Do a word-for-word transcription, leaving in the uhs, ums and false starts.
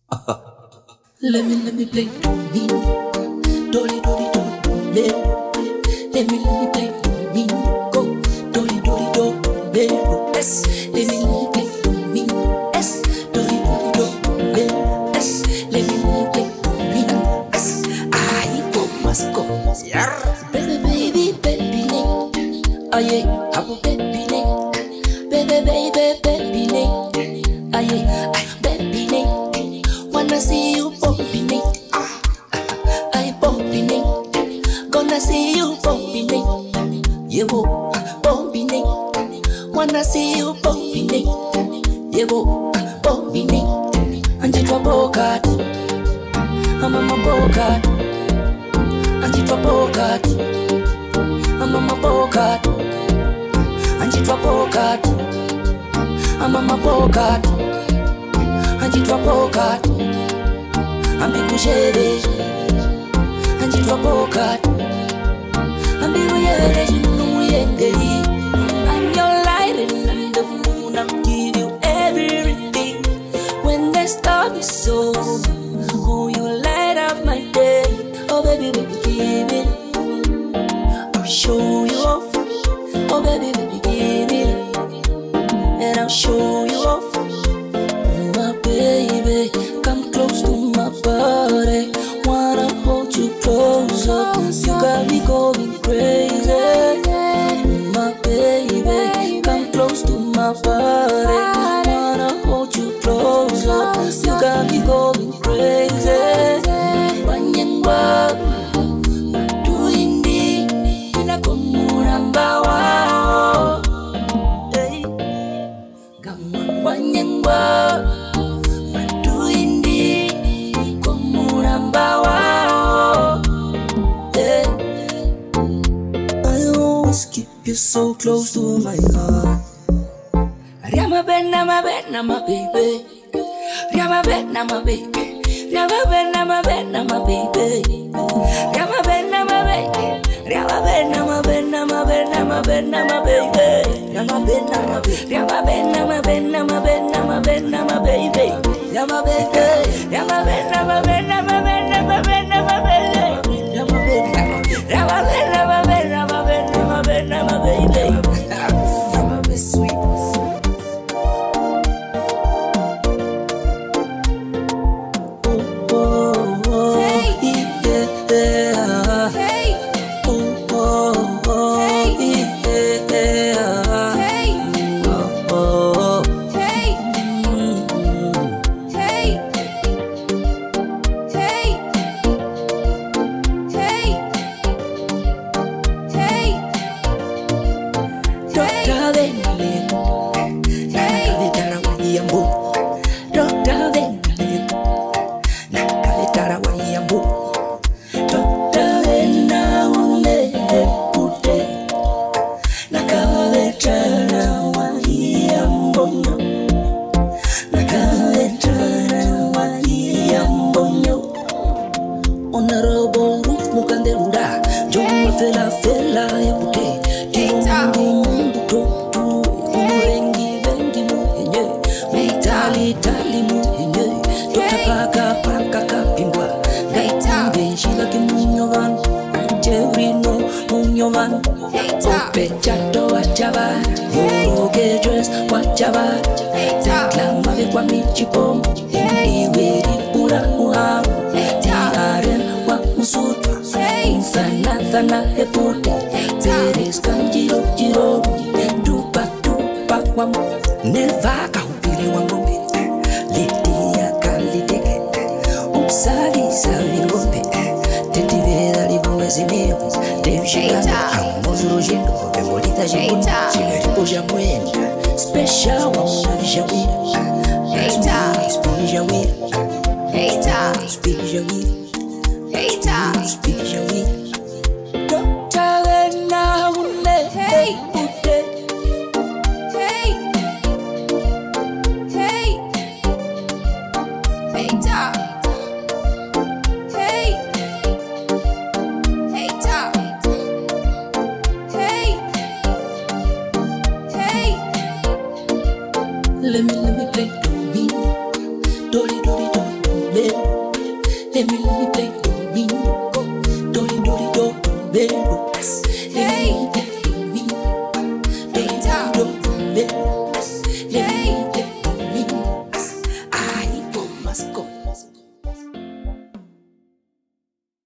Let me, let me play to me. Dolly, dolly, dolly, dolly. Let me, let me play to me. Go. Dolly, dolly, dolly. Yes. Let me, let me play to me. Yes. Dolly, dolly, dolly. Yes. Let me, let me play to me. Yes. I go must go. Yeah. Baby, baby, baby, Nick. Oh yeah, I will baby, Nick. Baby, baby, baby, Nick. Oh yeah, baby, Nick. Wanna see you bumping it, I bumping it. Gonna see you bumping it, you go bumping it. Wanna see you bumping it, you go bumping it. And you drop a card, I'm on my bogart. And you drop a card, I'm on my bogart. And you drop a card, I'm on my bogart. And you drop a card, I'm be couché, and you drop a card, I'm be weird, you know we ain't gay. I'm your light and the moon, I'll give you everything. When the storm is so, oh you light up my day. Oh baby, baby, give it. I'll show you off. Oh baby, baby, give it. And I'll show you off. Baby, come close to my body. Wanna hold you closer. You got me going crazy. My baby, come close to my body. Wanna hold you closer. You got me going crazy. Wanyangwa, doing the inakomuramba wao. Hey, come wanyangwa. Keep you so close to my heart. Rama ben, nama ben, nama baby. Rama ben, nama baby. Rama ben, nama ben, nama baby. Rama ben, nama baby. Rama ben, nama ben, nama ben, nama ben, nama baby. Rama ben, nama baby. Rama ben, nama ben, nama ben, nama ben, nama baby. Rama baby. Rama ben, nama ben, nama ben, nama ben, nama baby. Rama ben, Rama ben, nama ben, nama ben. I'm a baby, I'm a bit sweet. Oh, oh, oh, hey. Yeah. Hey. Oh, oh, oh, hey. Yeah. Hey. Oh, oh, hey. Mm-hmm. Hey. Hey. Hey. Hey. Doctor Venale, Nakalitara Wayambu. Doctor Venale, Nakalitara Wayambu. Doctor Venale, Pute, Nakalitara Wayambu. Nakalitara Wayambu. Honorable Ruth Mukandelura, John Fela Fela Pute. Tali muhenye, totapaka paka kapimbwa. Gaitambe shila kimunyovan, jerino munyovan. Ope chato wachaba, yoroge dress wachaba. Teklama vekwa michipo, indiwe ripura muha. Tiaren wa musutu, insanatha na hepute. Teres kanjiro jiro, dupa dupa wam. Nevaka hupile wangombe. Sali, sali, ngombe. Tenti vera li bongasi meus. Tem chegado, vamos rogendo. Demolita jibuna, chile de mwenda. Special, uma jawira. Eita, speak jawira. Eita, speak jawira. Eita, speak jawira. Doctor Venale, hey, pute. Hey, hey, eita. Let me, let me play to me. Dolly, dolly, dolly. Let me, let me play do me, go, do do do do,